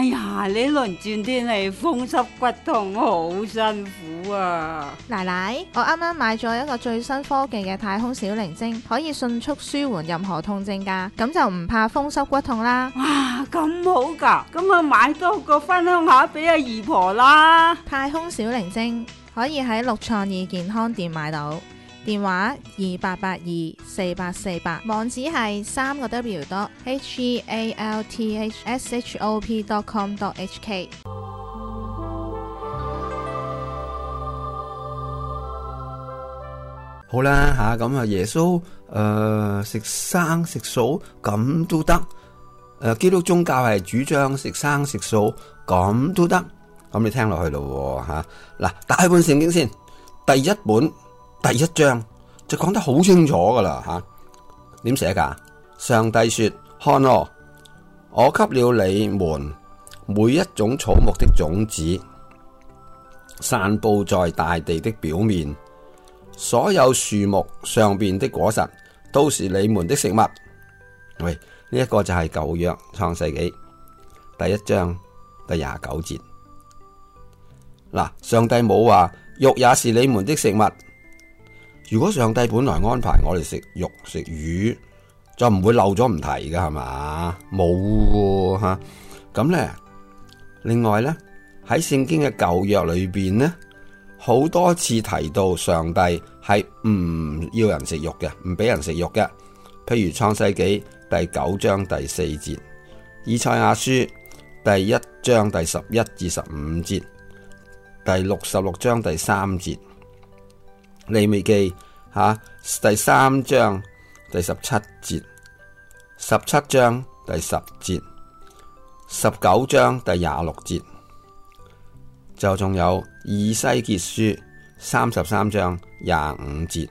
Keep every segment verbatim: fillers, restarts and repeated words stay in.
哎呀，呢輪轉天氣風濕骨痛，好辛苦啊！ 奶奶，我啱啱買咗一個最新科技嘅太空小靈精，可以迅速舒緩任何痛症㗎，咁就唔怕風濕骨痛啦。 哇，咁好㗎，咁啊買多個分享下俾阿姨婆啦。 太空小靈精可以喺六創意健康店買到，電話二八八二四八四八，網址係三個 W dot H E A L T H S H O P dot com dot H K。 好啦吓，咁啊耶穌誒食生食素咁都得，誒基督宗教係主張食生食素咁都得，咁你聽落去咯吓。嗱，大本聖經先，第一本第一章就講得好清楚噶啦吓。點寫噶？上帝說：看哦，我給了你們每一種草木的種子，散布在大地的表面。所有樹木上邊的果實都是你們的食物。喂，呢一個就係舊約創世紀第一章第廿九節。嗱，上帝冇話肉也是你們的食物。如果上帝本來安排我哋食肉食魚，就唔會漏咗唔提噶，係嘛？冇吓。咁咧，另外咧喺聖經嘅舊約裏邊呢，好多次提到上帝係唔要人食肉嘅，唔俾人食肉嘅。譬如創世紀第九章第四節，以賽亞書第一章第十一至十五節，第六十六章第三節，利未記吓、啊、第三章第十七節，十七章第十節，十九章第廿六節。就仲有以西結書三十三章廿五節。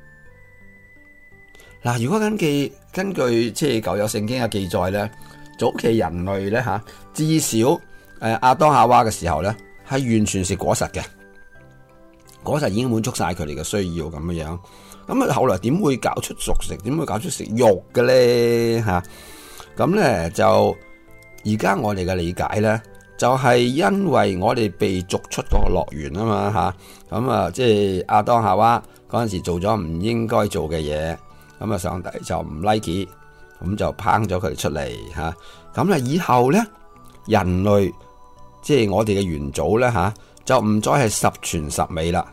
嗱，如果根據根據即係舊約聖經嘅記載咧，早期人類咧吓，至少誒亞當夏娃嘅時候咧，係完全食果實嘅，果實已經滿足晒佢哋嘅需要咁樣樣。咁啊，後來點會搞出熟食？點會搞出食肉嘅咧？吓，咁咧就而家我哋嘅理解咧，就係因為我哋被逐出嗰個樂園啊嘛吓，咁啊即係亞當夏娃嗰陣時做咗唔應該做嘅嘢，咁啊上帝就唔 like， 咁就拚咗佢哋出嚟吓，咁啊以後咧人類即係我哋嘅元祖咧吓，就唔再係十全十美啦。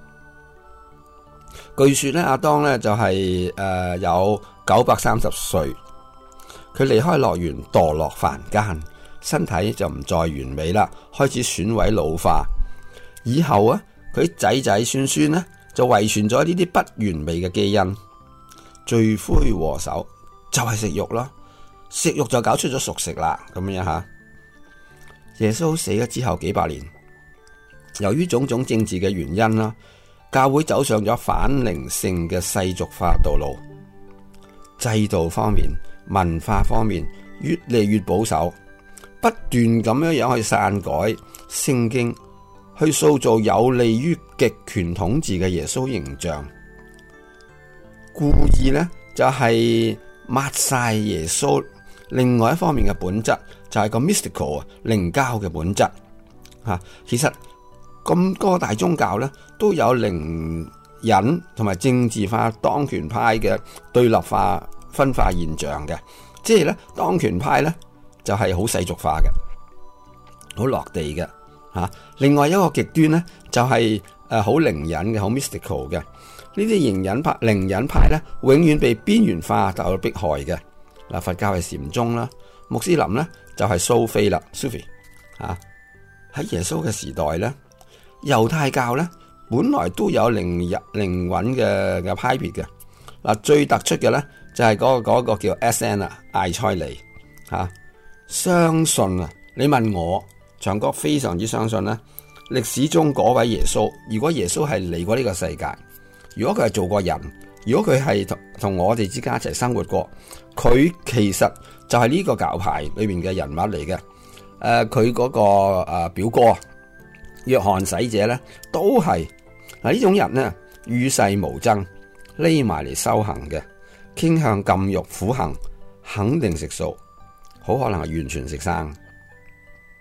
據說咧亞當咧就係誒有九百三十歲，佢離開樂園墮落凡間。身體就唔再完美啦，開始損毀老化。以後啊，佢仔仔孫孫呢，就遺傳咗呢啲不完美嘅基因。罪魁禍首就係食肉咯，食肉就搞出咗熟食啦，咁樣吓。耶穌死咗之後幾百年，由於種種政治嘅原因啦，教會走上咗反靈性嘅世俗化道路，制度方面、文化方面越嚟越保守。不斷咁樣樣去篡改聖經，去塑造有利於極權統治嘅耶穌形象，故意呢就係抹晒耶穌另外一方面嘅本質，就係個 mystical 啊靈交嘅本質吓。其實咁多大宗教呢都有靈隱同埋政治化當權派嘅對立化分化現象嘅，即係咧當權派呢就係好世俗化嘅，好落地嘅吓。另外一個極端咧，就係誒好靈隱嘅，好 mystical 嘅。呢啲靈隱派、靈隱派咧，永遠被邊緣化、受到迫害嘅。嗱，佛教係禪宗啦，穆斯林咧就係蘇菲啦 ，Sufi 吓。喺耶穌嘅時代咧，猶太教咧本來都有靈入靈韻嘅嘅派別嘅。嗱，最突出嘅咧就係嗰個嗰個叫 S N 啊，艾塞尼吓。相信啊！你問我，長哥非常之相信咧。歷史中嗰位耶穌，如果耶穌係嚟過呢個世界，如果佢係做過人，如果佢係同同我哋之間一齊生活過，佢其實就係呢個教派裏面嘅人物嚟嘅。誒、呃，佢嗰、那個誒、呃、表哥約翰洗者咧，都係嗱呢種人呢，與世無爭，匿埋嚟修行嘅，傾向禁欲苦行，肯定食素。好可能係完全食生。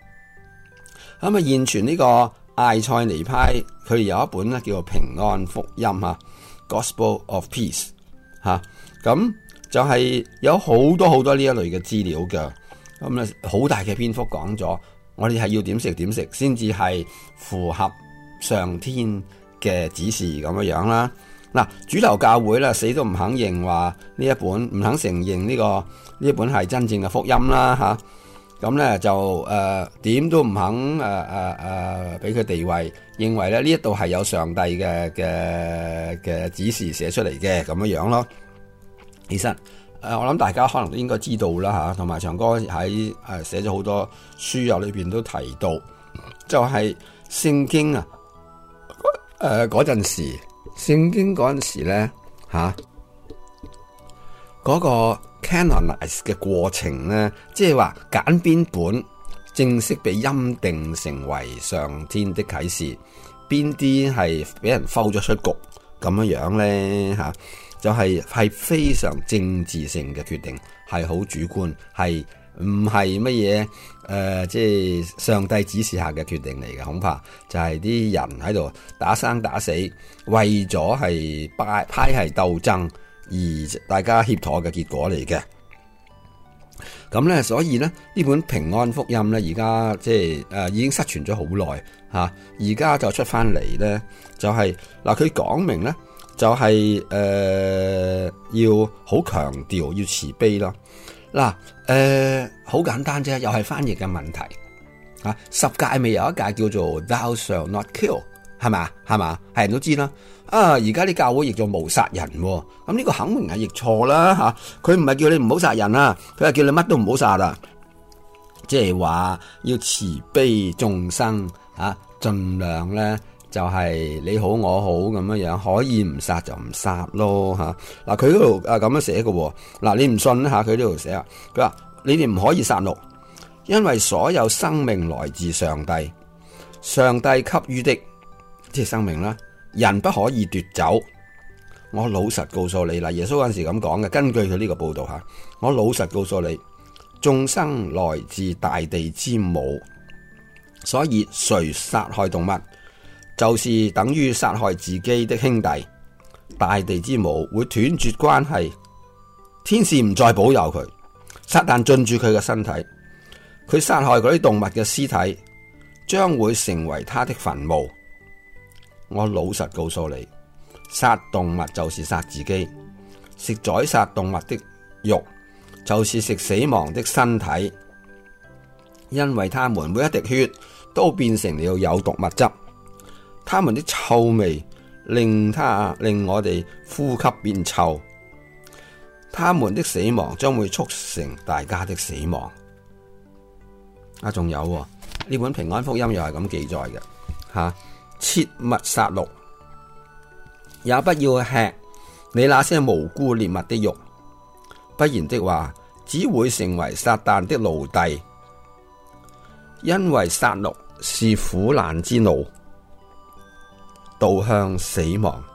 咁啊，現存呢個艾塞尼派，佢哋有一本咧叫做《平安福音》吓 ，Gospel of Peace 吓，咁就係有好多好多呢一類嘅資料㗎。咁咧好大嘅篇幅講咗，我哋係要點食點食先至係符合上天嘅指示咁樣樣啦。嗱，主流教會咧死都唔肯認話呢一本，唔肯承認呢、這個呢一本係真正嘅福音啦吓。咁、啊、咧就誒點、呃、都唔肯誒誒誒俾佢地位，認為咧呢一度係有上帝嘅嘅嘅指示寫出嚟嘅咁樣樣咯。其實。誒，我諗大家可能都應該知道啦嚇，同埋長哥喺誒寫咗好多書入裏邊都提到，就係、是、聖經啊，誒嗰陣時，聖經嗰陣時咧嚇，嗰、那個 canonize 嘅過程咧，即係話揀邊本正式被欽定成為上天的啟示，邊啲係俾人剖咗出局咁樣樣咧嚇。就係、是、係非常政治性嘅決定，係好主觀，係唔係乜嘢誒？即係上帝指示下嘅決定嚟嘅，恐怕就係啲人喺度打生打死，為咗係派派系鬥爭而大家協妥嘅結果嚟嘅。咁咧，所以咧呢本平安福音咧，而家即係誒已經失傳咗好耐嚇，而家就出翻嚟咧，就係嗱佢講明咧。就係、是、誒、呃、要好強調要慈悲咯。嗱誒好簡單啫，又係翻譯嘅問題啊。十誡咪有一誡叫做 Thou shalt not kill， 係咪？係嘛？係人都知啦。啊，而家啲教會譯做無殺人，咁呢個肯定係譯錯啦吓。佢唔係叫你唔好殺人啊，佢係叫你乜都唔好殺啦。即係話要慈悲眾生啊，盡量咧。就係你好我好咁樣樣，可以唔殺就唔殺咯吓。嗱，佢嗰度啊咁樣寫嘅，嗱你唔信吓，佢呢度寫啊，佢話你哋唔可以殺戮，因為所有生命來自上帝，上帝給予的即係生命啦，人不可以奪走。我老實告訴你啦，耶穌嗰陣時咁講嘅，根據佢呢個報道吓，我老實告訴你，眾生來自大地之母，所以誰殺害動物，就是等於殺害自己的兄弟，大地之母會斷絕關係，天使唔再保佑佢，撒旦進駐佢嘅身體，佢殺害嗰啲動物嘅屍體，將會成為他的墳墓。我老實告訴你，殺動物就是殺自己，食宰殺動物的肉，就是食死亡的身體，因為他們每一滴血都變成了有毒物質。他們的臭味令他令我哋呼吸變臭，他們的死亡將會促成大家的死亡。啊，仲有呢、哦、本平安福音又係咁記載嘅吓，切勿殺戮，也不要吃你那些無辜獵物的肉，不然的話只會成為撒旦的奴隸，因為殺戮是苦難之怒，導向死亡。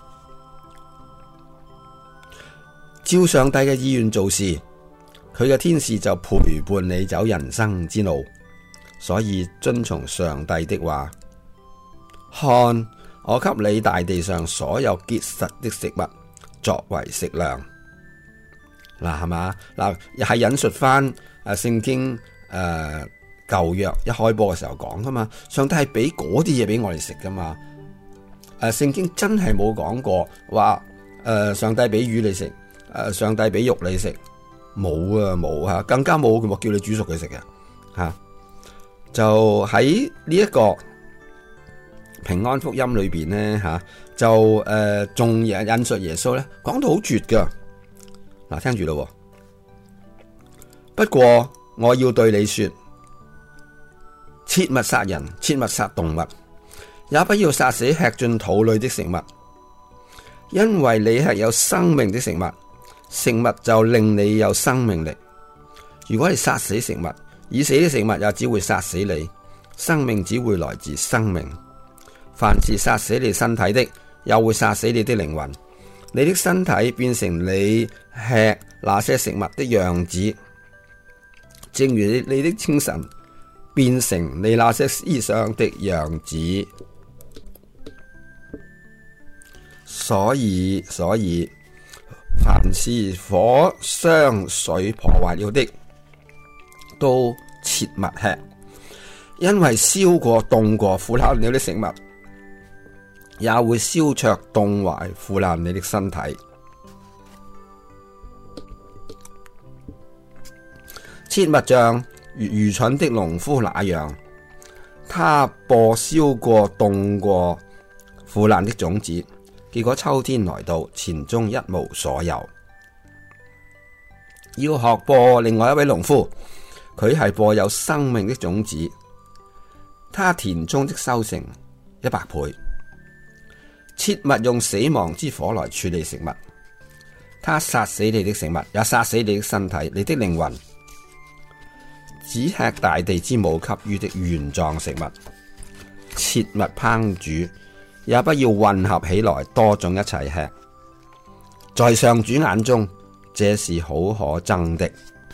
照上帝嘅意願做事，佢嘅天使就陪伴你走人生之路。所以遵從上帝的話，看，我給你大地上所有結實的食物作為食糧。嗱，係嘛？嗱，又係引述翻誒聖經誒舊約一開波嘅時候講噶嘛，上帝係俾嗰啲嘢俾我哋食噶嘛。誒，聖經真係冇講過話誒，上帝俾魚你食，誒，上帝俾肉你食，冇啊冇啊，更加冇佢叫你煮熟佢食嘅吓。就喺呢一個平安福音裏邊咧吓，就誒仲引引述耶穌咧，講到好絕噶。嗱，聽住咯。不過我要對你說，切勿殺人，切勿殺動物。也不要殺死吃進肚裏的食物，因為你係有生命的食物，食物就令你有生命力。如果你殺死食物，已死的食物也只會殺死你，生命只會來自生命。凡是殺死你身體的，又會殺死你的靈魂。你的身體變成你吃那些食物的樣子，正如你的精神變成你那些思想的樣子。所以所以凡是火傷水破壞了的，都切勿吃，因為燒過凍過腐爛了的食物，也會燒灼凍壞腐爛你的身體。切勿像愚蠢的農夫那樣，他播燒過凍過腐爛的種子，結果秋天來到，田中一無所有。要學播另外一位農夫，佢係播有生命的種子，他田中的收成一百倍。切勿用死亡之火來處理食物，他殺死你的食物，也殺死你的身體，你的靈魂。只吃大地之母給予的原狀食物，切勿烹煮，也不要混合起來多種一齊吃。在上主眼中，這是好可憎的。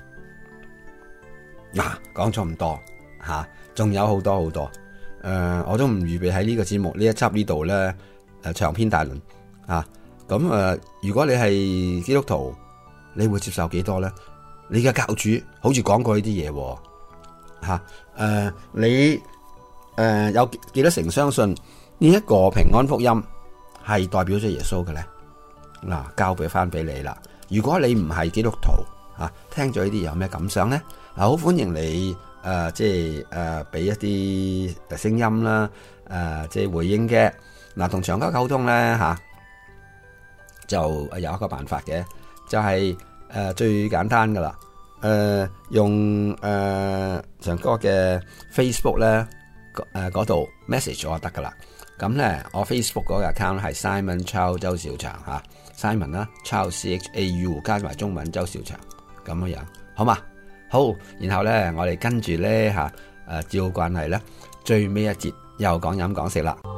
嗱、啊，講咗咁多吓，仲、啊、有好多好多。誒、呃，我都唔預備喺呢個節目呢一輯呢度咧，誒、呃、長篇大論啊。咁誒、呃，如果你係基督徒，你會接受幾多咧？你嘅教主好似講過呢啲嘢吓，誒、呃，你誒、呃、有幾多成相信呢一個平安福音係代表咗耶穌嘅咧？嗱、啊，交俾翻俾你啦。如果你唔係基督徒吓、啊，聽咗呢啲有咩感想咧？嗱、啊，好歡迎你誒、呃，即係誒俾一啲聲音啦，誒、呃，即係回應嘅。嗱、啊，同長哥溝通咧吓、啊，就有一個辦法嘅，就係、是。誒、呃，最簡單噶啦，誒、呃，用誒、呃、長哥嘅 Facebook 咧，誒嗰度 message 我就得噶啦。咁咧，我 Facebook 嗰個 account 係 Simon Chow 周兆祥吓 ，Simon 啦 ，Chow C H A U 加埋中文周兆祥咁樣樣，好嘛？好，然後咧，我哋跟住咧吓，誒、啊，照慣例咧，最尾一節又講飲講食啦。